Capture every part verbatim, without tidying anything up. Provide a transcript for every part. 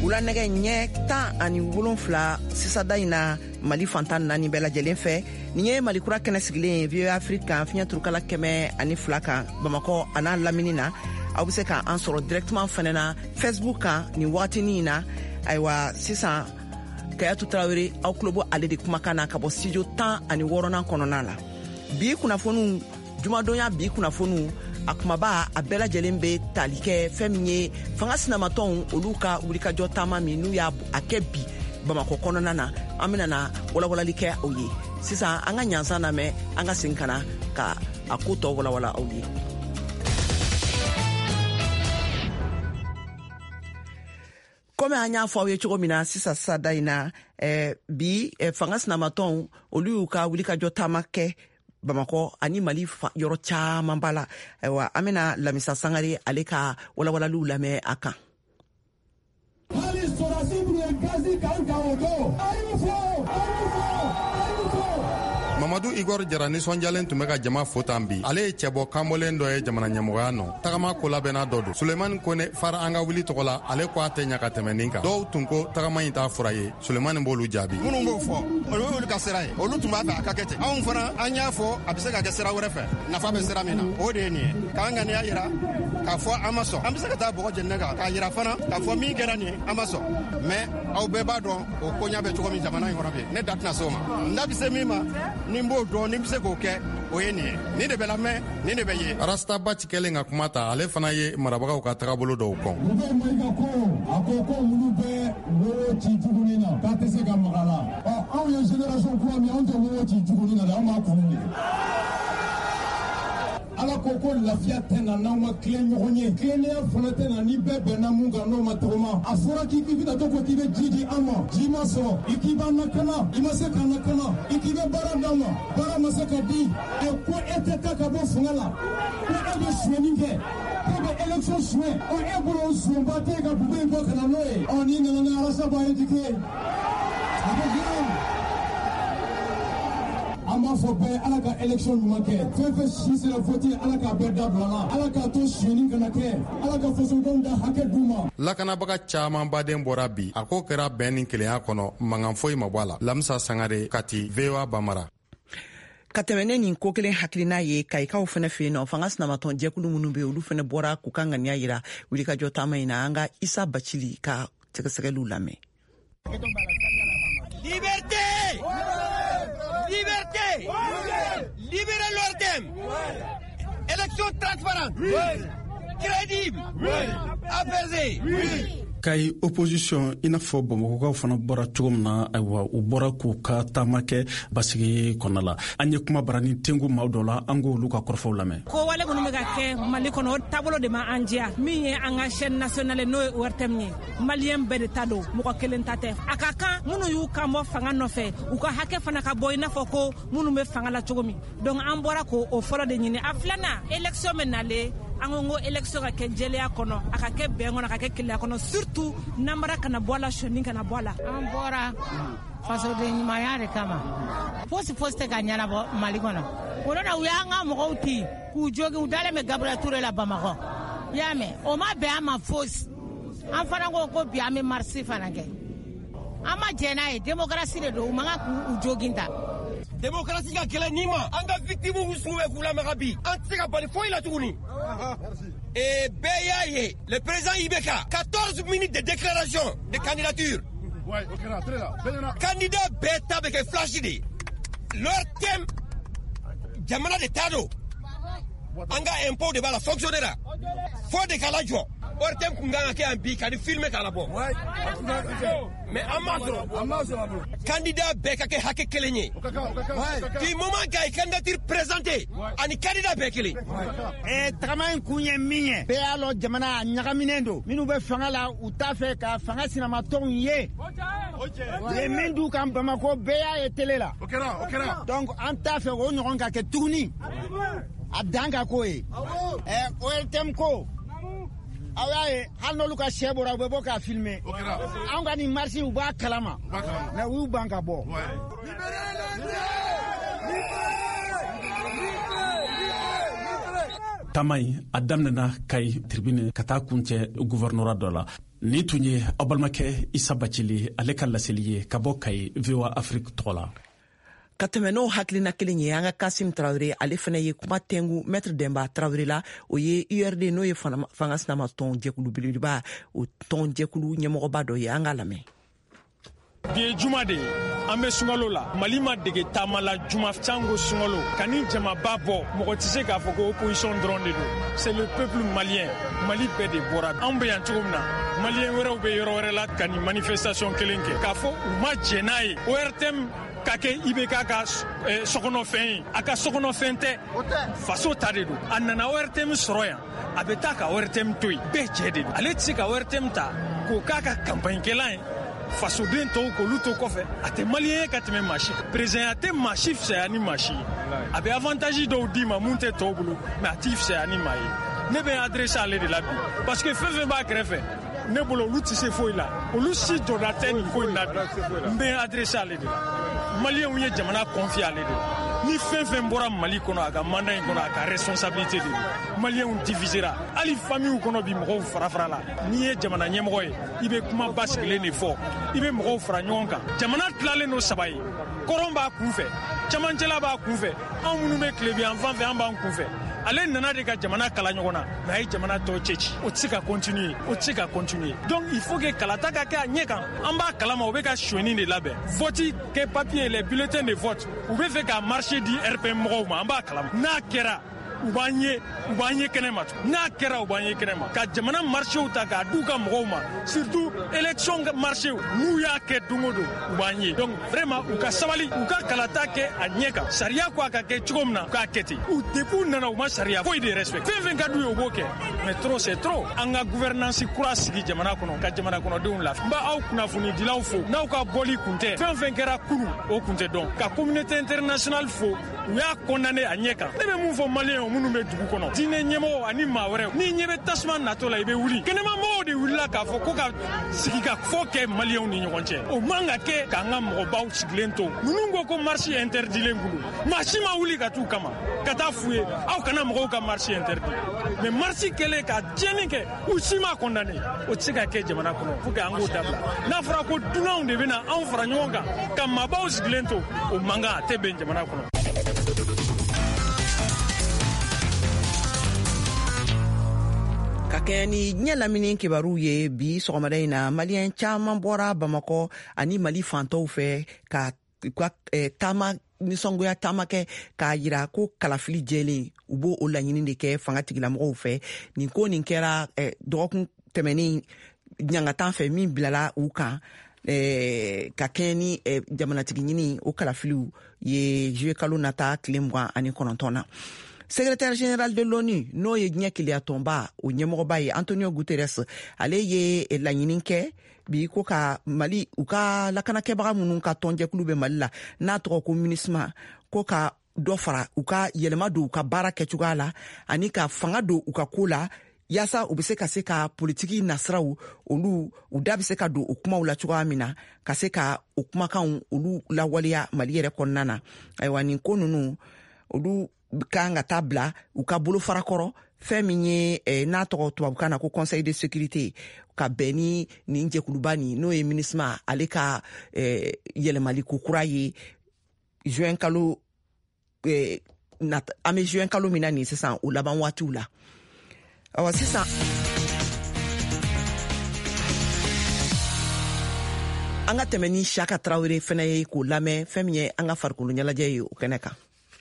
wula nɛgɛ ɲɛ tan ani wolonfila sisada in na Mali fantan naani bɛɛ lajɛlen fɛ. Nin ye Mali kura kɛnɛ sigilen ye V O A Afrique kan fiɲɛ turukala kɛmɛ ani fila kan Bamakɔ a n'a lamini na. Aw bɛ se ka an sɔrɔ directement fɛnɛ na Facebook kan nin wagatinin na. Ayiwa sisan Kayatu Tarawele aw tulo bɔ ale de kumakan na ka bɔ studio tan ani wɔɔrɔnan kɔnɔna la. Bi kunnafoniw jumadonya bi kunnafoniw a kumaba a bɛɛ lajɛlen bɛ tali kɛ fɛn min ye fanga sinamatɔnw olu ka wulikajɔ taama min n'u y'a a kɛ bi Bamakɔ kɔnɔna na. An bɛna na walawalali kɛ aw ye. Sisan an ka ɲansan lamɛn an ka segin ka na ka a ko tɔ walawala aw ye. Comme an y'a fɔ aw ye cogo min na sisan sada in na eh, bi eh, fanga sinamatɔnw olu y'u ka wulikajɔ taama kɛ Bamakɔ ani Mali yɔrɔ caman b'a la. Ayiwa an bɛna Lamisa Sangare ale ka walawalaliw lamɛn a kan. Hali sɔrɔdasi min ye gazi kan kan o don a y'u fɔ a y'u fɔ a y'u fɔ. Mamadu Igor Jara nisɔndiyalen tun bɛ ka jama fo tan bi. Ale ye cɛbɔ kanbɔlen dɔ ye jamana ɲɛmɔgɔya nɔ. Tagama ko labɛnna dɔ don. Sulemani Kone fara an ka wuli tɔgɔ la ale ko a tɛ ɲa ka tɛmɛ nin kan. Dɔw tun ko tagama in t'a fura ye. Sulemani b'olu jaabi. Minnu b'o fɔ olu y'olu ka sira ye. Olu tun b'a fɛ a ka kɛ ten. Anw fana an y'a fɔ a bɛ se ka kɛ sira wɛrɛ fɛ. Nafa bɛ sira min na. O de ye nin ye. K'an ŋaniya yira k'a fɔ an ma sɔn. An bɛ se ka taa bɔgɔ jeni kan k'a yira fana k'a fɔ min kɛra nin ye an ma sɔn. Mais aw bɛɛ b'a dɔn o koɲa bɛ cogo min jamana in kɔnɔ bi. Ne da tɛna s'o ma. N'a bɛ se min ma ni n b'o dɔn ni bɛ se k'o kɛ o ye nin ye. Nin de bɛ lamɛn nin de bɛ ye. Arasta Bati kɛlen ka kuma ta ale fana ye marabagaw ka tagabolo dɔw kɔn. U bɛ Mayiga ko a ko ko olu bɛ wo ci juguni na k'a tɛ se ka maga la. Ɔ anw ye génération kura min anw tɛ wo ci juguni na dɛ anw b'a kunu de. Ala ko ko lafiya tɛ na n'aw ma tilen ɲɔgɔn ye. Tilennenya fana tɛ na ni bɛɛ bɛnna mun kan n'o ma tɔgɔma. A fɔra k'i k'i bɛna to ko k'i bɛ ji di an ma. Ji ma sɔrɔ i k'i b'an lakana i ma se k'an lakana i k'i bɛ baara d'an ma baara ma se ka di. Ɛ ko e tɛ taa ka bɔ fanga la ko e bɛ suɲɛni kɛ k'e bɛ élection suɲɛ ɔ e bolo o suɲɛba tɛ ka bugu in bɔ ka na n'o ye. Ɔ n'i nana ni Alasan Bayɛlɛji ye a bɛ dilan. An b'a fɔ bɛɛ Ala ka élection ɲuman kɛ. Fɛn fɛn si sera vote Ala k'a bɛɛ dabila la. Ala k'a to suɲɛni kana kɛ. Ala ka fasodenw da hakɛ d'u ma. Lakanabaga caman baden bɔra bi. A ko kɛra bɛn ni kelenya kɔnɔ mankan foyi ma bɔ a la. Lamisa Sangare Kati V O A Bamara. Ka tɛmɛ ne nin ko kelen hakilina ye Kayikaw fɛnɛ fɛ yen nɔ fanga sinamatɔn jɛkulu minnu bɛ olu fɛnɛ bɔra k'u ka ŋaniya yira wulikajɔ taama in na an ka Isa Bacili ka sɛgɛsɛgɛliw lamɛn. Liberté! Liberté! Libérez l'ordre! Élection transparente! Crédible! Apaisée! Kay opposition i n'a fɔ Bamakɔkaw fana bɔra cogo min na ayiwa u bɔra k'u ka taama kɛ basigi kɔnɔ la. An ye kuma bara ni tengu maaw dɔ la an k'olu ka kɔrɔfɔw lamɛn. Ko wale minnu bɛ ka kɛ Mali kɔnɔ o taabolo de ma an diya min ye an ka chaîne nationale n'o ye O R T M ye. Maliyɛn bɛɛ de ta don mɔgɔ kelen ta tɛ. A ka kan minnu y'u kan bɔ fanga nɔfɛ u ka hakɛ fana ka bɔ i n'a fɔ ko minnu bɛ fanga la cogo min. Donc an bɔra k'o o fɔlɔ de ɲini. A filanan élection bɛ nalen an ko ko élection ka kɛ jɛlenya kɔnɔ a ka kɛ bɛn kɔnɔ a ka kɛ kelenya kɔnɔ surtout namara kana bɔ a la sɔni kana bɔ a la. An bɔra fasoden ɲumanya de kama fosi fosi tɛ ka ɲɛnabɔ Mali kɔnɔ o de la u y'an ka mɔgɔw ti k'u jogin u dalen bɛ Gabriel Touré la Bamakɔ i y'a mɛn o ma bɛn an ma fosi an fana ko ko bi an bɛ marche fana kɛ an ma jɛn n'a ye démocratie de don u man kan k'u jogin ta. Démocratie ka kɛlɛ ni ma an ka victime u sugu bɛ k'u lamɛn bi an tɛ se ka bali foyi la tuguni. Et bɛɛ y'a ye le président I B K quatorze minutes de déclaration de candidature. Candidat bɛɛ ta bɛ kɛ flash de. Leur thème jamana de ta don an ka impôt de b'a la fonctionner la fo de k'a lajɔ. O R T M kun kan ka kɛ yan bi ka ni filmer k'a labɔ. Mais an m'a sɔrɔ candidat bɛɛ ka kɛ hakɛ kelen ye. Du moment k'a ye candidature présentée ani candidat bɛɛ kelen. Eh, tagama in kun ye min ye bɛɛ y'a lɔ jamana a ɲagaminen don minnu bɛ fanga la u t'a fɛ ka fanga sinamatɔnw ye u ye min d'u kan Bamakɔ bɛɛ y'a ye télé la donc an t'a fɛ o ɲɔgɔn ka kɛ tuguni a dan ka k'o ye eh, O R T M ko aw y'a ye hali n'olu ka sɛ bɔra u bɛ bɔ k'a filmer anw ka nin marche u b'a kalama mais u y'u ban ka bɔ. Taama in a daminɛna Kayi tribune ka taa kuncɛ gouvernorat dɔ la ni tun ye aw balimakɛ Isa Bacili ale ka laseli ye ka bɔ Kayi V O A Afrique tɔgɔ la. Ka tɛmɛ n'o hakilina kelen ye an ka Kasim Traoré ale fana ye kuma tɛngu Maître Demba Traoré la o ye U R D n'o ye fanga sinama tɔn jɛkulu belebeleba o tɔn jɛkulu ɲɛmɔgɔba dɔ ye an ka lamɛn. Bi ye juma de ye an bɛ sunkalo la Mali ma dege taama la juma cango sunkalo ka ni jamaba bɔ mɔgɔ tɛ se k'a fɔ ko opposition dɔrɔn de don c'est le peuple malien Mali bɛɛ de bɔra an bɛ yan cogo min na malien wɛrɛw bɛ yɔrɔ wɛrɛ la ka ni manifestation kelen kɛ k'a fɔ u ma jɛ n'a ye O R T M ka kɛ I B K ka sokɔnɔfɛn ye a ka sokɔnɔfɛn tɛ faso ta de don a nana O R T M sɔrɔ yan a bɛ taa ka O R T M to yen bɛɛ jɛ de don ale tɛ se ka O R T M ta k'o k'a ka campagne kɛlan ye fasoden tɔw k'olu to kɔfɛ a tɛ maliyɛn ye ka tɛmɛ maa si kan président a tɛ maa si fisaya ni maa si ye a bɛ avantage dɔw d'i ma mun tɛ tɔw bolo mais a t'i fisaya ni maa ye ne bɛ adressé ale de la bi parce que fɛn fɛn b'a kɛrɛfɛ ne bolo olu tɛ se foyi la olu si jɔda tɛ nin ko in na bi n bɛ adressé ale de la maliyɛnw ye jamana confié ale de la ni fɛn fɛn bɔra Mali kɔnɔ a ka mandat in kɔnɔ a ka responsabilité de don maliyɛnw divisera hali famille kɔnɔ bi mɔgɔw fara fara la n'i ye jamana ɲɛmɔgɔ ye i bɛ kuma basigilen de fɔ i bɛ mɔgɔw fara ɲɔgɔn kan jamana tilalen don saba ye kɔrɔn b'a kunfɛ camancɛla b'a kunfɛ anw minnu bɛ tile bi an fan fɛ an b'an kunfɛ ale nana de ka jamana kala ɲɔgɔn na mais a ye jamana tɔ cɛci o tɛ se ka continuer o tɛ se ka continuer donc il faut que kalata ka kɛ a ɲɛ kan an b'a kalama o bɛ ka sonyani de labɛn vote kɛ papier les bulletins de vote u bɛ fɛ ka marché di R P M mɔgɔw ma an b'a kalama n'a kɛra u b'an ye u b'an ye kɛnɛ ma n'a kɛra u b'an ye kɛnɛ ma ka jamana marchéw ta k'a d'u ka mɔgɔw ma surtout élection marchéw n'u y'a kɛ don o don u b'an ye donc vraiment u ka sabali u ka kalata kɛ a ɲɛ kan sariya ko a ka kɛ cogo min na u k'a kɛ ten u depuis u nana u ma sariya foyi de respect fɛn fɛn ka d'u ye u b'o kɛ mais trop c'est trop an ka gouvernance kura sigi jamana kɔnɔ ka jamana kɔnɔdenw lafiya n b'a aw kunnafonidilaw fo n'aw ka bɔli kun tɛ fɛn fɛn kɛra kunun o kun tɛ dɔn ka communauté internationale fo u y'a condamné a ɲɛ kan ne bɛ mun fɔ maliyɛnw minnu bɛ dugu kɔnɔ diinɛ ɲɛmɔgɔ ani maa wɛrɛw n'i ɲɛ bɛ tasuma natɔ la i bɛ wuli kɛnɛmamɔgɔw de wulila k'a fɔ ko ka sigi ka fɔ kɛ maliyɛnw ni ɲɔgɔn cɛ o man ka kɛ k'an ka mɔgɔbaw sigilen to ninnu ko ko marche interdilen kun don maa si ma wuli ka t'u kama ka taa f'u ye aw kana mɔgɔw ka marche interdit mais marche kɛlen ka tiɲɛni kɛ u si ma condamné o tɛ se ka kɛ jamana kɔnɔ pour que an k'o dabila n'a fɔra ko dunanw de bɛ na anw fara ɲɔgɔn kan ka maabaw sigilen to o man kan a tɛ bɛn jamana kɔnɔ. Ka kɛ ni ɲɛ lamini kibaru ye bi sɔgɔmada in na maliyɛn caman bɔra Bamakɔ ani Mali fantɔw fɛ ka ka taama nisɔngoya taama kɛ k'a yira ko kalafili jɛlen u b'o o laɲini de kɛ fanga tigilamɔgɔw fɛ nin ko nin kɛra dɔgɔkun tɛmɛnen ɲangatan fɛ min bilala u kan ka kɛ ni jamanatigi ɲini o kalafiliw ye juillet kalo nata tile mugan ani kɔnɔntɔn na. Secrétaire général de l'ONU n'o ye diɲɛ keleya tɔnba o ɲɛmɔgɔba ye Antonio Guterres ale ye laɲini kɛ bi ko ka Mali u ka lakanakɛbaga minnu ka tɔnjɛkulu bɛ Mali la n'a tɔgɔ ko MINUSMA ko ka dɔ fara u ka yɛlɛma don u ka baara kɛcogoya la ani ka fanga don u ka ko la yaasa u bɛ se ka se ka politiki nasiraw olu u da bɛ se ka don o kumaw la cogoya min na ka se ka o kumakanw olu lawaleya Mali yɛrɛ kɔnɔna na ayiwa nin ko ninnu olu kan ka taa bila u ka bolo fara kɔrɔ fɛn min ye eh, n'a tɔgɔ tubabukan na ko conseil de sécurité ka bɛn ni nin jɛkuluba nin n'o ye MINUSMA ale ka eh, yɛlɛmali ko kura ye juin kalo eh, an bɛ juin kalo min na nin sisan o laban waatiw la awa sisan an ka tɛmɛ ni Saka Traoré fɛnɛ ye k'o lamɛn fɛn min ye an ka farikolo ɲɛnajɛ ye o kɛnɛ kan.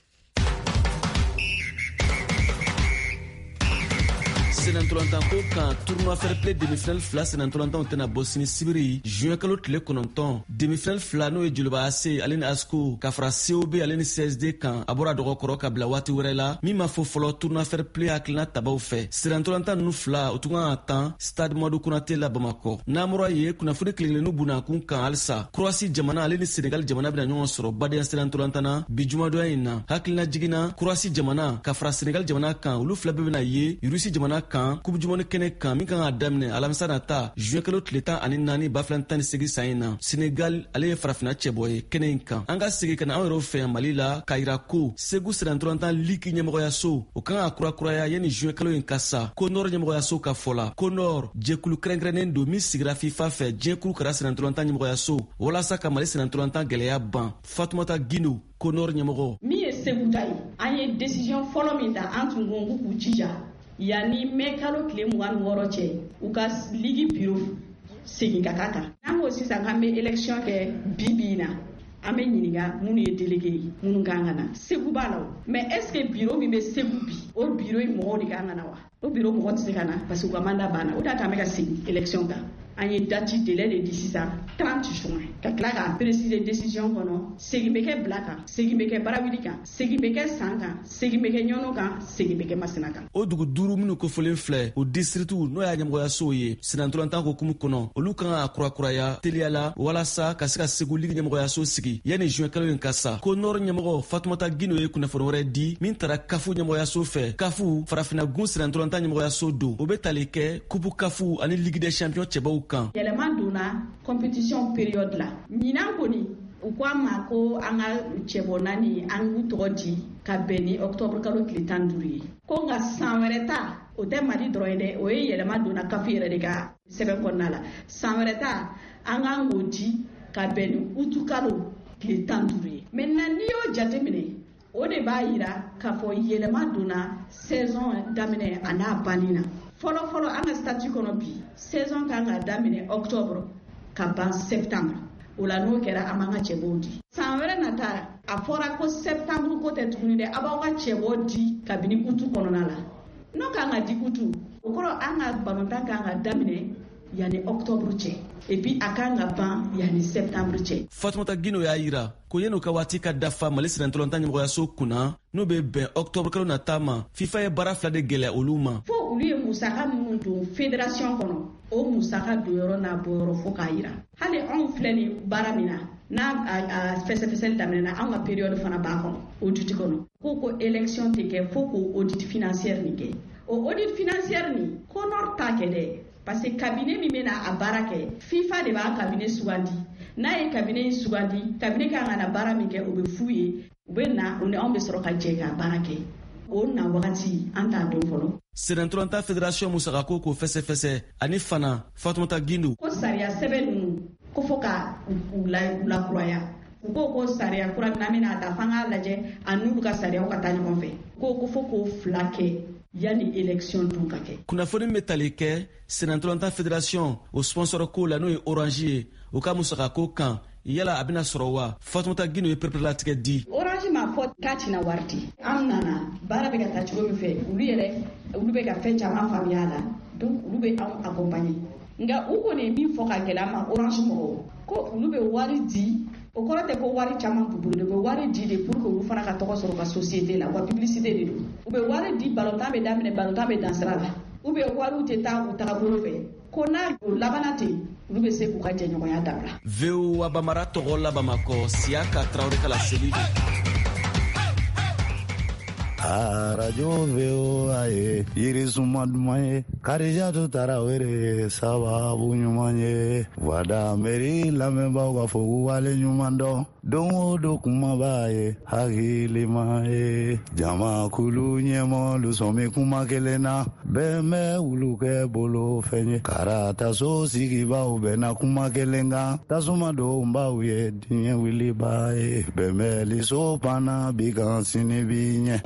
Senantolantan ko kan tournoi fair play demi-finale fila senantolantanw tɛna bɔ sini sibiri juin kalo tile kɔnɔntɔn demi-finale fila n'o ye Joliba A C ale ni ASCO ka fara C O B ale ni C S D kan a bɔra dɔgɔkɔrɔ ka bila waati wɛrɛ la min ma fɔ fɔlɔ tournoi fair play hakilina tabaw fɛ senantolantan ninnu fila o tun kan ka tan stade Madu Konate la Bamakɔ n'amɔrɔ ye kunnafoni kelen-kelennu bunakun kan halisa Croatie jamana ale ni Senegal jamana bɛna ɲɔgɔn sɔrɔ badenya senantolantan na bi jumadonya in na hakilina jiginna Croatie jamana ka fara Senegal jamana kan olu fila bɛɛ bɛna ye Russie jamana kan coupe du monde kɛnɛ kan min kan ka daminɛ alamisa nata juin kalo tile tan ani naani ba fila tan ni segi san in na Senegal ale ye farafina cɛbɔ ye kɛnɛ in kan. An ka segi ka na an yɛrɛw fɛ yan Mali la k'a yira ko Segu sirantɔlɔntan ligi ɲɛmɔgɔyaso o kan ka kurakuraya yanni juin kalo in ka sa. Ko Nord ɲɛmɔgɔyaso ka fɔ la ko Nord jɛkulu kɛrɛnkɛrɛnnen don min sigira FIFA fɛ diɲɛ kuru kara sirantɔlɔntan ɲɛmɔgɔyaso walasa ka Mali sirantɔlɔntan gwɛlɛya ban. Fatumata Gindo ko Nord ɲɛmɔgɔ min ye Segu ta ye an ye décision fɔlɔ min ta an tun ko k'u jija yanni mai kalo tile mugan ni wɔɔrɔ cɛ u ka ligi bureau segin ka k'a kan. N'an ko sisan k'an bɛ élection kɛ bi bi na an bɛ ɲininka minnu ye délégué ye minnu kan ka na Segu b'a la o mais est ce que bureau min bɛ Segu bi o bureau in mɔgɔw de kan ka na wa o bureau mɔgɔ tɛ se ka na parce que u ka mandat banna o de y'a to an bɛ ka segin élection kan. An ye date délai de di sisan trente juin ka tila k'a préciser décision kɔnɔ segin bɛ kɛ bila kan segin bɛ kɛ barawuli kan segin bɛ kɛ san kan segin bɛ kɛ ɲɔnɔ kan segin bɛ kɛ masina kan. O dugu duuru minnu kofɔlen filɛ o districts n'o y'a ɲɛmɔgɔyasow ye sirantɔlɔntan hokumu kɔnɔ olu kan ka kurakuraya teliya la walasa ka se ka Segu ligi ɲɛmɔgɔyaso sigi yanni juin kalo in ka sa. Ko Nord ɲɛmɔgɔ Fatumata Gindo ye kunnafoni wɛrɛ di min taara kafu ɲɛmɔgɔyaso fɛ. Kafu farafina gun sirantɔlɔntan ɲɛmɔgɔyaso don o bɛ tali kɛ kupu kafu ani ligue des champions cɛbaw kan. Yɛlɛma donna compétition période la ɲinan kɔni u ko an ma ko an ka cɛbɔ naani an k'u tɔgɔ di ka bɛn ni octobre kalo tile tan duuru ye ko nka san wɛrɛ ta o tɛ Mali dɔrɔn ye dɛ o ye yɛlɛma donna kafu yɛrɛ de ka sɛbɛn kɔnɔna la san wɛrɛ ta an k'an k'o di ka bɛn ni utu kalo tile tan duuru ye. Maintenant n'i y'o jateminɛ o de b'a yira k'a fɔ yɛlɛma donna saison daminɛ a n'a banni na. Fɔlɔ fɔlɔ an ka statut kɔnɔ bi saison kan ka daminɛ octobre ka ban septembre o la n'o kɛra an b'an ka cɛbɔw di. San wɛrɛ nata a fɔra ko septembre ko tɛ tuguni dɛ a b'aw ka cɛbɔ di kabini utu kɔnɔna la n'o kan ka di utu o kɔrɔ an ka balontan kan ka daminɛ yanni octobre cɛ et puis a kan ka ban yanni septembre cɛ. Fatumata Gindo y'a yira ko yanni u ka waati ka dafa Mali sirantɔlɔntan ɲɛmɔgɔyaso kunna n'o bɛ bɛn octobre kalo nata ma FIFA ye baara fila de gɛlɛya olu ma. Fo olu ye musaka minnu don fédération kɔnɔ o musaka donyɔrɔ n'a bɔyɔrɔ fo k'a yira. Hali anw filɛ ni baara min na n'a a fɛsɛfɛsɛli daminɛna anw ka période fana b'a kɔnɔ audit kɔnɔ ko ko élection tɛ kɛ fo k'o audit financière nin kɛ. O audit financière nin ko Nord t'a kɛ dɛ parce que cabinet min bɛna a baara kɛ FIFA de b'a cabinet sugandi n'a ye cabinet in sugandi cabinet kan ka na baara min kɛ o bɛ f'u ye u bɛ na o ni anw bɛ sɔrɔ ka jɛ ka baara kɛ o na wagati an t'a dɔn fɔlɔ. Sirantɔlɔntan fédération musakako k'o fɛsɛfɛsɛ ani fana Fatumata Gindo. Ko sariya sɛbɛn ninnu ko fo ka u lakuraya u ko ko sariya kura min bɛna ta f'an k'a lajɛ a n'olu ka sariyaw ka taa ɲɔgɔn fɛ ko ko fo k'o fila kɛ yanni élection dun ka kɛ. Kunnafoni bɛ tali kɛ sirantɔlɔntan fédération o sponsor ko la n'o ye Orange ye o ka musakako kan yala a bɛna sɔrɔ wa. Fatumata Gindo ye perepelatigɛ di. Orange ma fɔ k'a tina wari di an nana baara bɛ ka taa cogo min fɛ olu yɛrɛ olu bɛ ka fɛn caman faamuya a la donc olu bɛ anw accompagner nka u kɔni ye min fɔ ka gɛlɛya an ma Orange mɔgɔw ko olu bɛ wari di o kɔrɔ tɛ ko wari caman b'u bolo de bɛ wari di de pour que olu fana ka tɔgɔ sɔrɔ ka société la wa publicité de don u bɛ wari di balontan bɛ daminɛ balontan bɛ dan sira la u bɛ wariw tɛ taa u tagabolo fɛ ko n'a o labana ten olu bɛ se k'u ka jɛɲɔgɔnya dabila. V O A Bamara tɔgɔ la Bamakɔ Siaka Traoré ka laseli don. arajo V O A ye yirisuma duman ye Karijatu Tarawele sababu ɲuman ye wada meri lamɛnbaaw ka fɔ k'u wale ɲuman dɔn don o don kuma b'a ye hakilima ye jamakulu ɲɛmɔlu sɔmi kuma kelen na bɛɛ bɛ wulu kɛ bolo fɛn ye karataso sigibaw bɛnna kuma kelen kan tasuma donbaw ye diɲɛ wiliba ye bɛnbɛliso panna bi kan sini bi ɲɛ.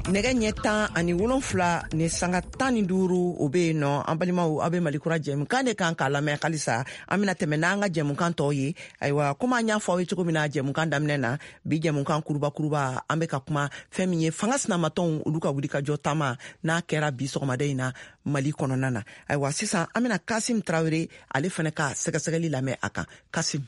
nɛgɛ ɲɛ tan ani wolonfila ni sanga tan ni duuru o be yen nɔ an balimaw aw be malikura jɛmukan de kan k'a lamɛn halisa an bena tɛmɛ n'an ka jɛmukan tɔw ye ayiwa komi an y'a fɔ aw ye cogo min na jɛmukan daminɛ na bi jɛmukan kurubakuruba an be ka kuma fɛn min ye fanga sinamatɔnw olu ka wuli ka jɔ taama n'a kɛra bi sɔgɔmada in na mali kɔnɔna na ayiwa sisan an bena kasim tarawele ale fɛnɛ ka sɛgɛsɛgɛli lamɛn a kan kasim.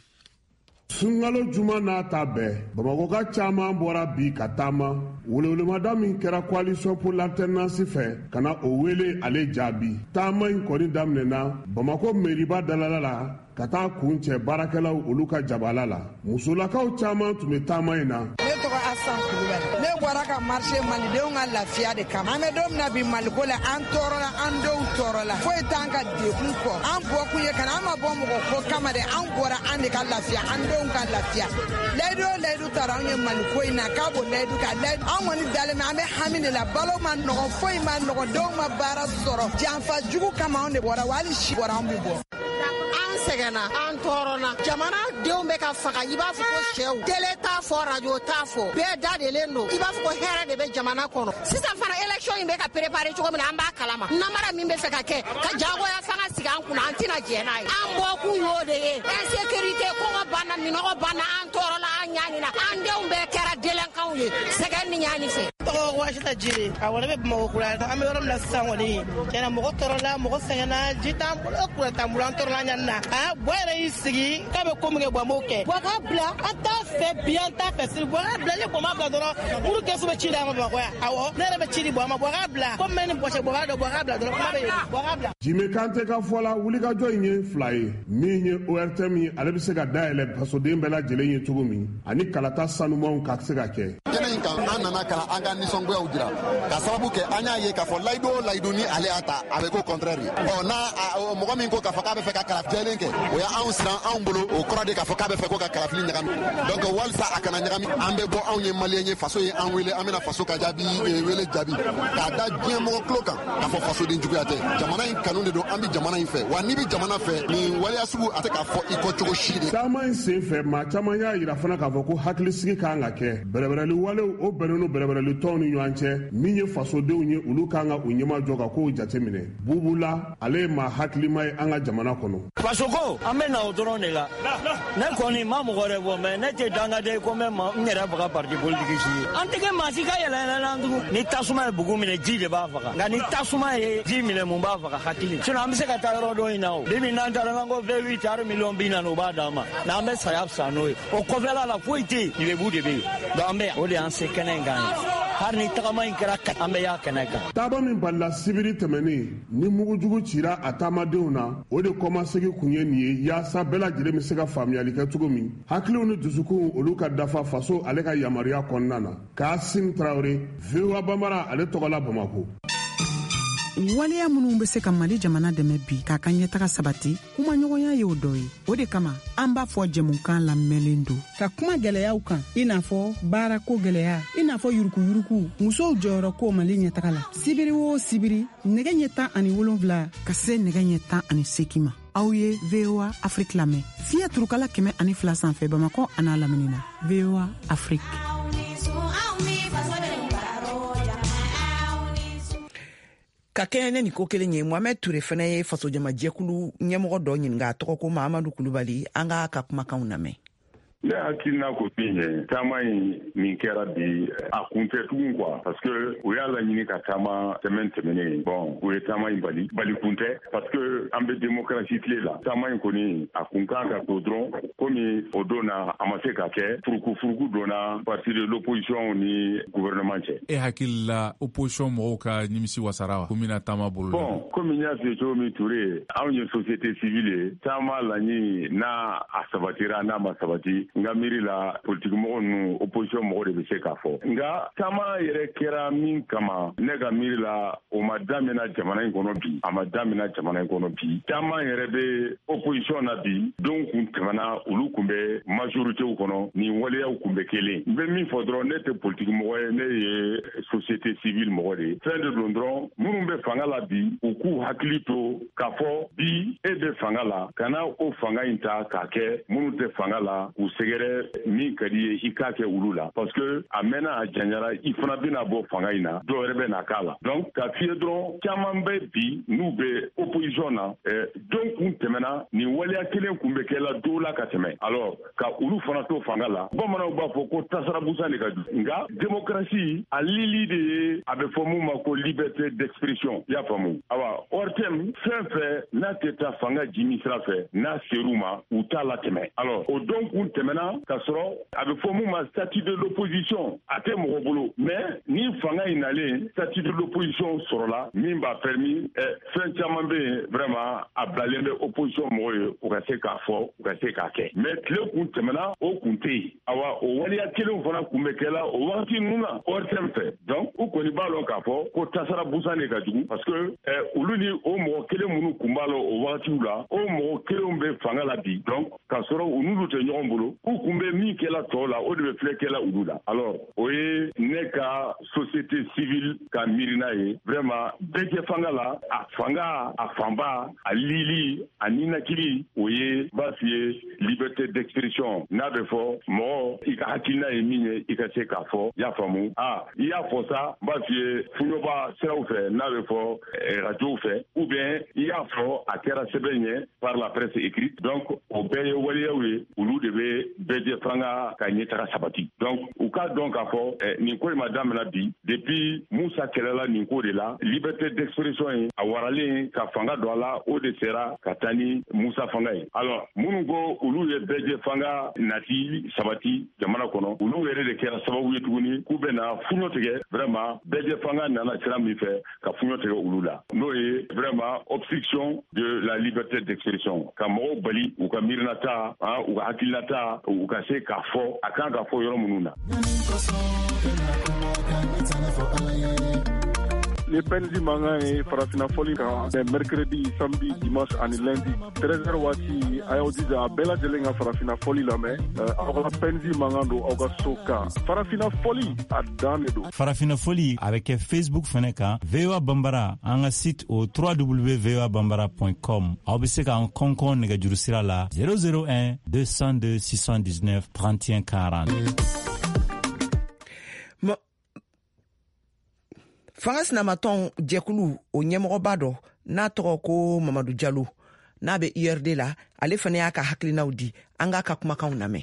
Sunkalo juma n'a ta bɛɛ Bamakɔka caaman bɔra bi ka taama welewelemada min kɛra coalition pour l'alternance fɛ ka na o wele ale jaabi taama in kɔni daminɛna Bamako meriba dalala la ka taa kun cɛ baarakɛlaw olu ka jabala la musolakaw caaman tun be taama in na. Ne tɔgɔ Asan Kulubali ne bɔra ka marché malidenw ka lafiya de kama an be don mina bi maliko la an tɔɔrɔla an denw tɔɔrɔla foyi t'an ka dekun kɔ an bɔkun ye kana an ma bɔ mɔgɔ ko kama de an bɔra an de ka lafiya an denw ka lafiya layidu o layidu tara an ye maliko in na k'a b'o layidu ka layidu an kɔni dalen mɛ an be hami de la balo ma nɔgɔ foyi ma nɔgɔ denw ma baara sɔrɔ janfa jugu kama an de bɔra wa hali si bɔra an bi bɔ an sɛgɛnna an tɔɔrɔna jamana denw bɛ ka faga i b'a fɔ ko sɛw tele t'a fɔ radio t'a fɔ bɛɛ dadelen don i b'a fɔ ko hɛrɛ de bɛ jamana kɔnɔ sisan fana élection in bɛ ka préparer cogo min na an b'a kalama namara min bɛ fɛ ka kɛ ka jagoya fanga sigi an kunna an tɛna jɛn n'a ye an bɔkun y'o de ye insécurité kɔngɔ banna minɔgɔ banna an tɔɔrɔla an ɲanina an denw bɛɛ kɛra delinquants ye sɛgɛn ni ɲani fɛ tɔgɔ Wasita Jire a wale bɛ Bamakɔ kura an bɛ yɔrɔ min na sisan kɔni tiɲɛna mɔgɔ tɔɔrɔla mɔgɔ sɛgɛnna ji t'an bolo kura t'an bolo an tɔɔrɔla ɲanina a bɔ yɛrɛ y'i sigi k'a bɛ ko min kɛ bɔ an b'o kɛ wa k'a bila an t'a fɛ bi an t'a fɛ sini bɔ k'a bila ni bɔnma bila dɔrɔn muru kɛsu bɛ ci di an ma Bamakɔ yan awɔ ne yɛrɛ bɛ ci di bɔ an ma bɔ k'a bila komi mɛ ni bɔsɛ bɔ k'a dɔn bɔ k'a bila dɔrɔn kuma bɛ yen bɔ k'a bila. Jime Kante ka fɔ la wulikajɔ in ye fila ye min ye O R T M ye ale bɛ se ka dayɛlɛ fasoden bɛɛ lajɛlen ye cogo min ani kalata sanumanw ka se ka kɛ. Kɛnɛ in kan an nana ka an ka nisɔngoyaw jira ka sababu kɛ an y'a ye k'a fɔ layidu o layidu ni ale y'a ta a bɛ ko contraire ye ɔ n'a mɔgɔ min ko k'a fɔ k'a bɛ fɛ ka kalafili jɛlen kɛ o y' anw siran anw bolo o kɔrɔ de k'a fɔ k'a bɛ fɛ ko ka kalafili ɲagami donc walisa a kana ɲagami an bɛ bɔ anw ye maliyɛn ye faso ye an wele an bɛna faso ka jaabi wele jaabi k'a da diɲɛ mɔgɔ tulo kan k'a fɔ fasoden juguya tɛ jamana in kanu de don an bɛ jamana in fɛ wa n'i bɛ jamana fɛ nin waleya sugu a tɛ k'a fɔ i kɔ cogo si de. taama in sen fɛ maa caman y'a yira fana k'a fɔ ko hakilisigi kan ka kɛ bɛrɛbɛrɛli walew o bɛnnen no bɛrɛbɛrɛli tɔnw ni ɲɔgɔn cɛ min ye fasodenw ye olu kan ka u ɲɛmajɔ ka kow jateminɛ bubu la ale ye maa hakilima ye an ka jamana kɔnɔ. faso ko an bɛ na o dɔrɔn de la ne kɔni ma mɔgɔ wɛrɛ bɔ mɛ ne tɛ dangaden ko n bɛ n yɛrɛ faga parti politique si ye an tɛ kɛ maa si ka yɛlɛyɛlɛlan tugun ni tasuma ye bugu minɛ ji de b'a faga nka ni tasuma ye ji minɛ mun b'a faga hakili sinon an bɛ se ka taa yɔrɔ dɔ in na o bibi n'an taara n'an ko vingt huit ari miliyɔn bi naani o b'a d'an ma n'an bɛ saya fisa n'o ye o kɔfɛla la foyi tɛ yen nibebu de bɛ yen donc an bɛ yan o de y'an se kɛnɛ in kan ye hali ni tagama in kɛra an bɛ y'a kɛnɛ kan. taaba min balila sibiri tɛmɛnen ni mugujugu cira a taamadenw na o de kɔmasegi kun ye nin ye yaasa bɛɛ lajɛlen bɛ se ka faamuyali kɛ cogo min hakiliw ni dusukun olu ka dafa faso ale ka yamaruya kɔnɔna na Kasim Traore V O A Bambara ale tɔgɔla Bamako. waleya minnu bɛ se ka Mali jamana dɛmɛ bi k'a ka ɲɛtaga sabati kumaɲɔgɔnya ye o dɔ ye o de kama an b'a fɔ jɛmukan lamɛnlen don ka kuma gɛlɛyaw kan i n'a fɔ baarako gɛlɛya i n'a fɔ yurukuyuruku musow jɔyɔrɔ ko Mali ɲɛtaga la sibiri o sibiri nɛgɛ ɲɛ tan ani wolonwula ka se nɛgɛ ɲɛ tan ani seegin ma aw ye V O A Afrique lamɛn fiɲɛ turukala kɛmɛ ani fila sanfɛ Bamakɔ a n'a lamini na V O A Afrique. ka kɛɲɛ ne ni ko kelen ye Mohamed Ture fana ye fasojamajɛkulu ɲɛmɔgɔ dɔ ɲininka a tɔgɔ ko Mahamadu Kulubali an ka ka kumakanw lamɛn. Ne hakilina ko min ye taama in min kɛra bi a kun tɛ tugun quoi parce que o y'a laɲini ka taama semaine tɛmɛnen bon o ye taama in bali bali kun tɛ parce que an bɛ démocratie tile la taama in kɔni a kun kan ka to dɔrɔn komi o don na a ma se ka kɛ furuku furuku donna parti de l'opposition ni gouvernement cɛ. E hakili la opposition mɔgɔw ka nimisi wasara wa ko mina taama bolo. bon komi n y'a f'i ye cogo min Ture anw ye société civile ye taama laɲini n'a a sabatira n'a ma sabati nga miiri la politique mɔgɔ ninnu opposition mɔgɔ de bɛ se k'a fɔ nka taama yɛrɛ kɛra min kama ne ka miiri la o ma damina jamana in kɔnɔ bi a ma damina jamana in kɔnɔ bi taama yɛrɛ bɛ opposition na bi don kun tɛmɛna olu kun bɛ majoritew kɔnɔ ni waleyaw kun bɛ kelen n bɛ min fɔ dɔrɔn ne tɛ politique mɔgɔ ye ne ye société civile mɔgɔ de ye fɛn de don dɔrɔn minnu bɛ fanga la bi u k'u hakili to k'a fɔ bi e bɛ fanga la kana o fanga in ta k'a kɛ minnu tɛ fanga la u sɛgɛrɛ min ka di ye i k'a kɛ olu la parce que a mɛnna a janyara i fana bɛna bɔ fanga in na dɔw yɛrɛ bɛ na k'a la donc ka fiyɛ dɔrɔn caman bɛ bi n'u bɛ opposition na don kun tɛmɛna nin waleya kelen kun bɛ kɛla dɔw la ka tɛmɛ alors ka olu fana to fanga la bamananw b'a fɔ ko tasara busan de ka du nka démocratie a lili de ye a bɛ fɔ mun ma ko liberté d'expression i y'a faamu awa O R T M fɛn fɛn n'a tɛ taa fanga jimi sira fɛ n'a ser'u ma u t'a la tɛmɛ alors o don kun tɛmɛna ka sɔrɔ a bɛ fɔ mun ma statut de l'opposition a tɛ mɔgɔ bolo mais ni fanga in nalen statut de l'opposition sɔrɔla min b'a permis fɛn caman bɛ yen vraiment a bilalen bɛ opposition mɔgɔw ye u ka se k'a fɔ u ka se k'a kɛ mais tile kun tɛmɛna o kun tɛ yen awa o waleya kelenw fana kun bɛ kɛla o wagati ninnu na O R T M fɛ donc u kɔni b'a dɔn k'a fɔ ko tasara busan de ka jugu parce que olu ni o mɔgɔ kelen minnu kun b'a la o wagatiw la o mɔgɔ kelenw bɛ fanga la bi donc k'a sɔrɔ u n'olu tɛ ɲɔgɔn bolo u kun bɛ min kɛla tɔw la o de bɛ filɛ kɛla olu la alors o ye ne ka société civile ka miirina ye vraiment bɛɛ tɛ fanga la a fanga a fanba a lili a ninakili o ye b'a f'i ye liberté d'expression n'a bɛ fɔ mɔgɔ i ka hakilina ye min ye i ka se k'a fɔ i y'a faamu ah i y'a fɔ sa b'a f'i ye fuɲɔba siraw fɛ n'a bɛ fɔ radios fɛ ou bien i y'a fɔ a kɛra sɛbɛn ye par la presse écrite donc o bɛɛ ye waleyaw ye olu de bɛ bɛɛ jɛ fanga ka ɲɛtaga sabati donc u k'a dɔn k'a fɔ nin ko in ma daminɛ bi depuis Musa kɛlɛla nin ko de la liberté d'expression ye a waralen ka fanga don a la o de sera ka taa ni Musa fanga ye alors minnu ko olu ye bɛɛ jɛ fanga nati sabati jamana kɔnɔ olu yɛrɛ de kɛra sababu ye tuguni k'u bɛ na fuɲɔ tigɛ vraiment bɛɛ jɛ fanga nana sira min fɛ ka fuɲɔ tigɛ olu la n'o ye vraiment obstruction de la liberté d'expression ka mɔgɔw bali u ka miirinata u ka hakilinata u ka se k'a fɔ a kan ka fɔ yɔrɔ minnu na. Les penzi manga et farafina foli kan mercredi, samedi, dimanche ani lundi treize heures wati ayo diza bela jelenga farafina foli la me awla penzi manga do awga soka farafina foli adane do farafina foli avec Facebook feneka V O A Bambara en site au w w w point v o a bambara point com aw be se kan konkon nega jurusira la zéro zéro un deux cent deux six cent dix-neuf trente et un quarante. fanga sinamatɔn jɛkulu o ɲɛmɔgɔba dɔ n'a tɔgɔ ko Mamadu Jalo n'a bɛ I R D la ale fana y'a ka hakilinaw di an k'a ka kumakanw lamɛn.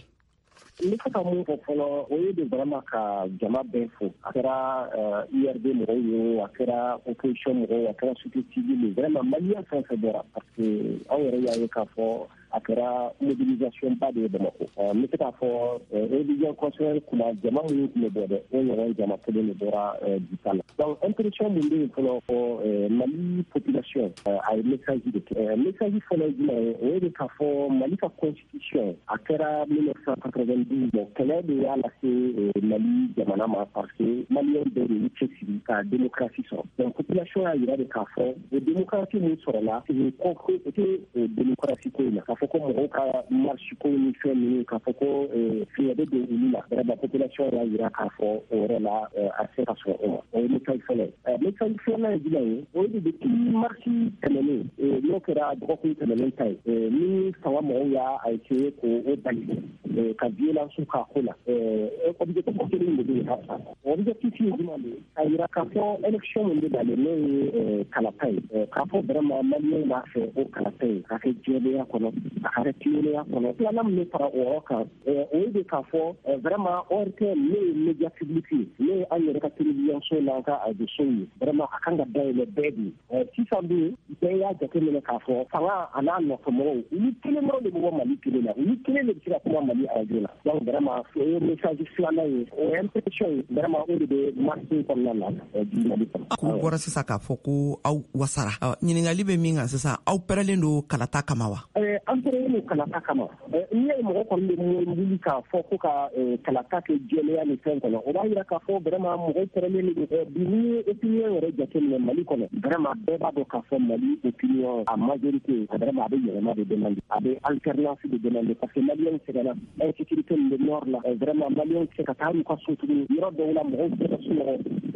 N bɛ se ka mun fɔ fɔlɔ o ye de vraiment ka jama bɛɛ fo a kɛra I R D mɔgɔw ye a kɛra opposition mɔgɔw a kɛra société civile vraiment maliyɛn fɛn fɛn bɔra parce que aw yɛrɛ y'a ye k'a fɔ a kɛra mobilisation ba de ye Bamako n bɛ se k'a fɔ religion constitutionnelle kunna jama minnu tun bɛ bɔ dɛ o ɲɔgɔn jama kelen de bɔra Bisa la donc impression min bɛ yen fɔlɔ fɔ Mali population a ye message de kɛ message fɔlɔ ye jumɛn ye o ye de k'a fɔ Mali ka constitution a kɛra mille neuf cent quatre-vingt-douze bon kɛlɛ de y'a lase Mali jamana ma parce que maliyɛn bɛɛ de y'u cɛsiri ka démocratie sɔrɔ donc population y'a yira de k'a fɔ o démocratie min sɔrɔla c'est concret o tɛ démocratie ko in na k'a fɔ ko mɔgɔw ka marche ko ni fɛn ninnu k'a fɔ ko fiɲɛ bɛ don olu la vraiment population y'a yira k'a fɔ o yɛrɛ la a se ka sɔrɔ o ma o ye message fɔlɔ ye message filanan ye jumɛn ye o ye de depuis marche tɛmɛnen n'o kɛra dɔgɔkun tɛmɛnen ta ye ni fanga mɔgɔw y'a essayé k'o bali ka violence k'a ko la objectif kelen de bɛ yen hasa objectif ye jumɛn de ye a yira k'a fɔ élection min bɛ nalen n'o ye kalata ye k'a fɔ vraiment maliyɛn b'a fɛ o kalata ye k'a kɛ jɛlenya kɔnɔ a ka kɛ tilennenya kɔnɔ filanan min bɛ fara o yɔrɔ kan o ye de k'a fɔ vraiment O R T M ne ye média public ye ne ye an yɛrɛ ka télévision so n'an ka radio ye vraiment a kan ka dayɛlɛ bɛɛ de ye sisan dun bɛɛ y'a jateminɛ k'a fɔ fanga a n'a nɔfɛmɔgɔw olu kelen dɔrɔn de bɛ bɔ Mali kelen na olu kelen de bɛ se ka kuma Mali radio la donc vraiment o ye message filanan ye o ye impression ye vraiment o de bɛ marché kɔnɔna na bi Mali kɔnɔ. K'u bɔra sisan k'a fɔ ko aw wasara ɲininkali bɛ min kan sisan aw pɛrɛlen don kalata kama wa. an pɛrɛlen don kalata kama n'i ye mɔgɔ kɔni bɛ wuli k'a fɔ ko ka kalata kɛ jɛlenya ni fɛn kɔnɔ o b'a yira k'a fɔ vraiment mɔgɔw pɛrɛlen don bi n'i ye opinion yɛrɛ jateminɛ Mali kɔnɔ vraiment bɛɛ b'a dɔn k'a fɔ Mali opinion a majorité vraiment a bɛ yɛlɛma de demander a bɛ alternance de demander parce que maliyɛnw sɛgɛnna insécurité min bɛ nord la vraiment maliyɛnw tɛ se ka taa n'u ka so tuguni yɔrɔ dɔw la mɔgɔw tɛ se ka sunɔgɔ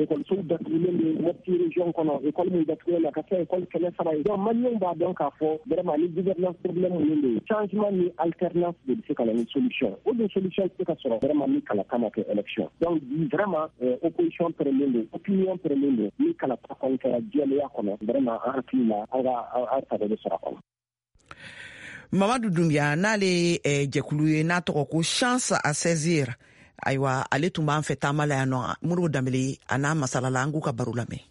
école so datugulen de mopti région kono école mu datugulen ka fa école kele saba donc malien ba donc ka fo vraiment ni gouvernance problème ni changement ni alternance de ce qu'on a une solution ou une solution c'est que sera vraiment ni kala kama que élection donc vraiment opposition première opinion première ni kala ta kon ka diale ya kono vraiment en climat aga a de sera kono Mamadou Doumbia n'ale eh, jekulu na toko ko chance à saisir aywa ale tumba en fait tamala ya no muru dambele ana masala la ngu ka barula me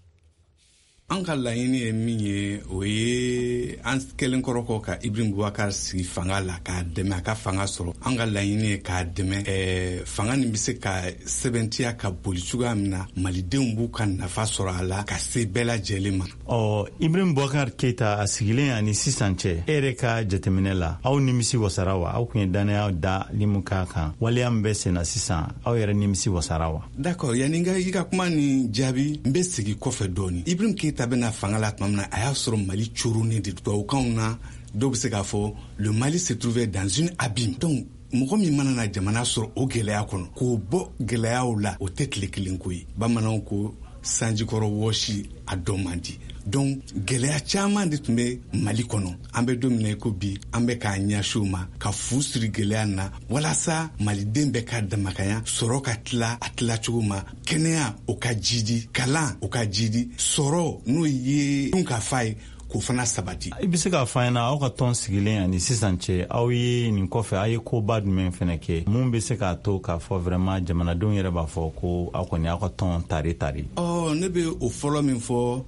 an ka laɲini ye min ye o ye an kelen kɔrɔ kɔ ka Ibrahim Boubacar sigi fanga la k'a dɛmɛ a ka fanga sɔrɔ an ka laɲini ye k'a dɛmɛ ɛɛ fanga nin bɛ se ka sɛbɛntiya ka boli cogoya min na malidenw b'u ka nafa sɔrɔ a la ka se bɛɛ lajɛlen ma. ɔ Ibrahim Boubacar Keita a sigilen ani sisan cɛ e yɛrɛ ka jateminɛ la aw nimisi wasara wa aw kun ye danaya da limu k'a kan waleya min bɛ sen na sisan aw yɛrɛ nimisi wasara wa. d'accord yanni n ka i ka kuma nin jaabi n bɛ segin kɔfɛ dɔɔni. Ibrahim Keita bena fanga la tuma min na a y'a sɔrɔ Mali cooronen de tubabukanw na dɔw bɛ se k'a fɔ le Mali se trouvait dans une abîme donc mɔgɔ min mana na jamana sɔrɔ o gɛlɛya kɔnɔ k'o bɔ gɛlɛyaw la o tɛ tile kelen ko ye bamananw ko sanjikɔrɔ wɔsi a dɔn man di donc gɛlɛya caman de tun bɛ Mali kɔnɔ an bɛ don min na ko bi an bɛ k'a ɲɛsin o ma ka fu siri gɛlɛya na walasa maliden bɛ ka damakaya sɔrɔ ka tila a tila cogo ma kɛnɛya o ka jidi kalan o ka jidi sɔrɔ n'o ye dun ka fa ye k'o fana sabati. I bɛ se k'a fɔ an ɲɛna aw ka tɔn sigilen ani sisan cɛ aw ye nin kɔfɛ aw ye koba jumɛn fɛnɛ kɛ mun bɛ se k'a to k'a fɔ vraiment jamanadenw yɛrɛ b'a fɔ ko aw kɔni aw ka tɔn tari tari. ɔ ne bɛ o fɔlɔ min fɔ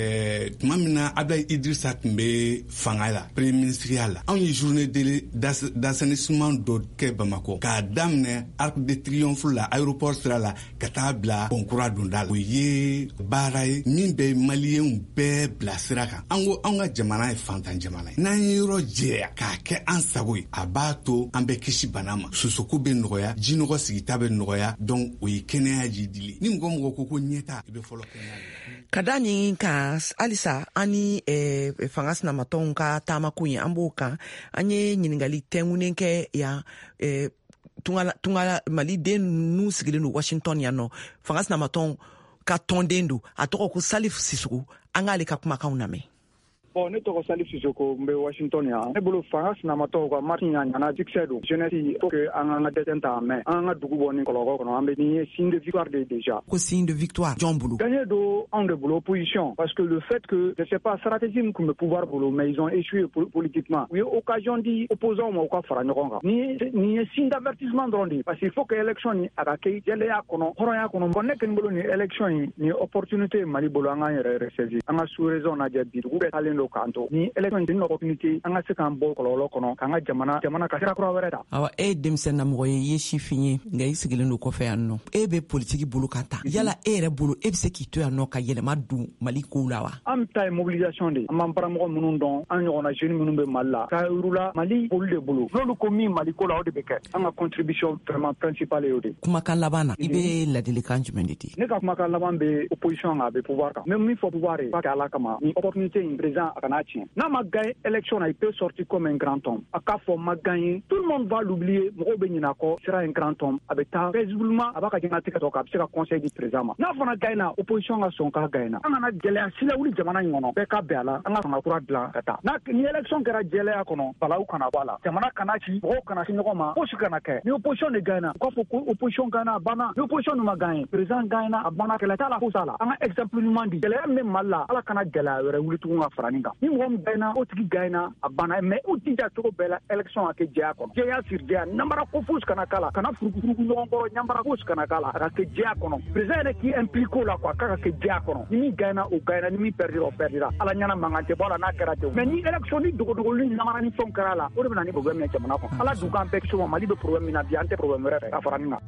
ɛɛ tuma min na Abdoulaye Idrissa tun bɛ fanga la premier ministeriya la anw ye journée d'assainissement dɔ kɛ Bamakɔ k'a daminɛ Arc de Triomphe la aéroport sira la ka taa bila Pont-Kura donda la o ye baara ye min bɛ maliyɛnw bɛɛ bila sira kan an ko an ka jamana ye fantan jamana ye n'an ye yɔrɔ jɛya k'a kɛ an sago ye a b'a to an bɛ kisi bana ma sosoko bɛ nɔgɔya jinɔgɔ sigita bɛ nɔgɔya donc o ye kɛnɛya ji dili ni mɔgɔ mɔgɔ ko ko ɲɛta i bɛ fɔlɔ kɛnɛya ka da nin kan halisa an ni eh, fanga sinamatɔnw ka taamako ye an b'o kan an ye ɲiningali tɛngunen kɛ yan eh, tungala, tungala maliden n'u sigilen don Washington yan nɔ fanga sinamatɔnw ka tɔnden don a tɔgɔ ko Salif Sisoko an k'ale ka kumakanw lamɛn. Bon, ne tɔgɔ Salif Sisoko n bɛ Washington yan. Ne bolo fanga sinamatɔw ka marche ɲa ɲana succès don. Jeunesse faut que an ka dɛsɛ ta mais an ka dugu bɔ ni kɔlɔkɔ kɔnɔ an bɛ ni signe de victoire de déjà. Ko signe de victoire jɔn bolo? Gagné do anw de bolo opposition parce que le fait que je sais pas stratégie min kun bɛ pouvoir bolo mais ils ont échoué politiquement. U ye occasion di opposants ma u ka fara ɲɔgɔn kan. Ni ni ye signe d'avertissement dɔrɔn de parce qu'il faut que élection ni a ka kɛ jɛlɛya kɔnɔ hɔrɔnya kɔnɔ. Bon ne kɔni bolo ni élection yi ni opportunité Mali bolo an k'an yɛrɛ ressaisir. An ka sous-région lajɛ bi dugu bɛɛ talen kanto ni élection din opportunité an ka se k'an bɔ kɔlɔlɔ kɔnɔ k'an ka jamana jamana ka sira kura wɛrɛ ta. Awa e denmisɛn na mɔgɔ ye i ye sifin ye nka i sigilen don kɔfɛ yan nɔ e bɛ politiki bolo kan ta yala e yɛrɛ bolo e bɛ se k'i to yan nɔ ka yɛlɛma don Mali kow la wa? An bɛ taa ye mobilisation de an b'an baramɔgɔ minnu dɔn an ɲɔgɔnna jeune minnu bɛ Mali la k'a yir'ula Mali olu de bolo n'olu ko min Mali ko la o de bɛ kɛ an ka contribution vraiment principale ye o de. Kumakan laban na i bɛ ladilikan jumɛn de di? Ne ka kumakan laban bɛ opposition kan a bɛ pouvoir kan mais min fɔ pouvoir ye pas que Ala kama ni opportunité in président a kana tiɲɛ n'a ma gagné élection il peut sortir comme un grand homme a k'a fɔ ma gagné tout le monde va l'oublier mɔgɔw bɛ ɲinɛ a kɔ sera un grand homme a bɛ taa paisiblement a b'a ka diɲɛnatigɛ tɔ k'a bɛ se ka conseil di président ma n'a fana gagné na opposition ka sɔn k'a gagné na an kana gɛlɛya sila wuli jamana in kɔnɔ bɛɛ ka bɛn a la an ka fanga kura dilan ka taa n'a ni élection kɛra jɛlɛya kɔnɔ balawu kana bɔ a la jamana kana ci mɔgɔw kana se ɲɔgɔn ma fosi kana kɛ ni opposition de gagné na u k'a fɔ ko opposition gagné na a banna ni opposition dun ma gagné président gagné na a banna kɛlɛ t'a la fosi t'a la an ka exemple ɲuman di gɛlɛya min bɛ Mali la Ala kana gɛlɛya wɛrɛ wuli tugun ka fara nin kan ni mɔgɔ min gagné na o tigi gagné na a banna mais u tija cogo bɛɛ la élection a kɛ jɛya kɔnɔ jɛya siri jɛya namara ko fosi kana k'a la kana furugufurugu ɲɔgɔn kɔrɔ ɲanbara fosi kana k'a la a ka kɛ jɛya kɔnɔ président yɛrɛ k'i impliqué o la quoi k'a ka kɛ jɛya kɔnɔ ni min gagné na o gagné na ni min perdira o perdira Ala ɲana mankan tɛ bɔ a la n'a kɛra ten mais ni élection ni dogodogoli ni namara ni fɛnw kɛra a la o de bɛ na ni problème ye jamana kɔnɔ Ala dun k'an bɛɛ kisi o ma Mali bɛ problème min na bi an tɛ problème wɛrɛ fɛ ka fara nin kan.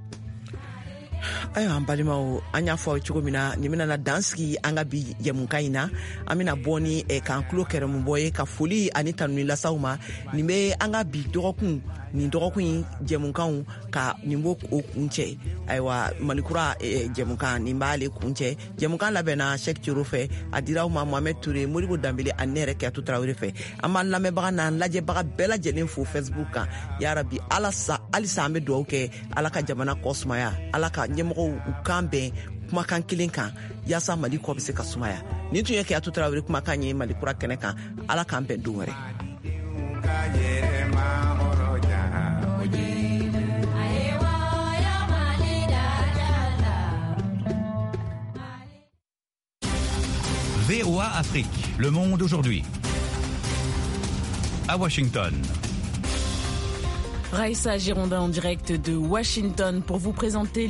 Ayiwa an balimaw an y'a fɔ cogo min na nin bɛna na dan sigi an ka bi jɛmukan in na an bɛna bɔ ni eh, k'an tulo kɛrɛmubɔ ye ka foli ani tanuni lasaw ma nin bɛ an ka bi dɔgɔkun nin dɔgɔkun in jɛmukanw ka nin b'o o kun cɛ ayiwa malikura eh, jɛmukan nin b'ale kun cɛ jɛmukan labɛnna Sɛki Coro fɛ a dira ma Mohamed Toure Modibo Danbele ani ne yɛrɛ Kiyatu Tarawele fɛ an b'an lamɛnbaga n'an lajɛbaga bɛɛ lajɛlen fo Facebook kan yarabi Ala sa halisa an bɛ dugawu kɛ ala ka jamana kɔ sumaya, ala ka ɲɛmɔgɔw u kan bɛn kumakan kelen kan yaasa Mali kɔ bɛ se ka sumaya. Nin tun ye Keyatu Tarawele kumakan ye Mali kura kɛnɛ kan. Ala k'an bɛn don wɛrɛ. V O A Afrique, le monde aujourd'hui. À Washington. Raïssa Girondin en direct de Washington pour vous présenter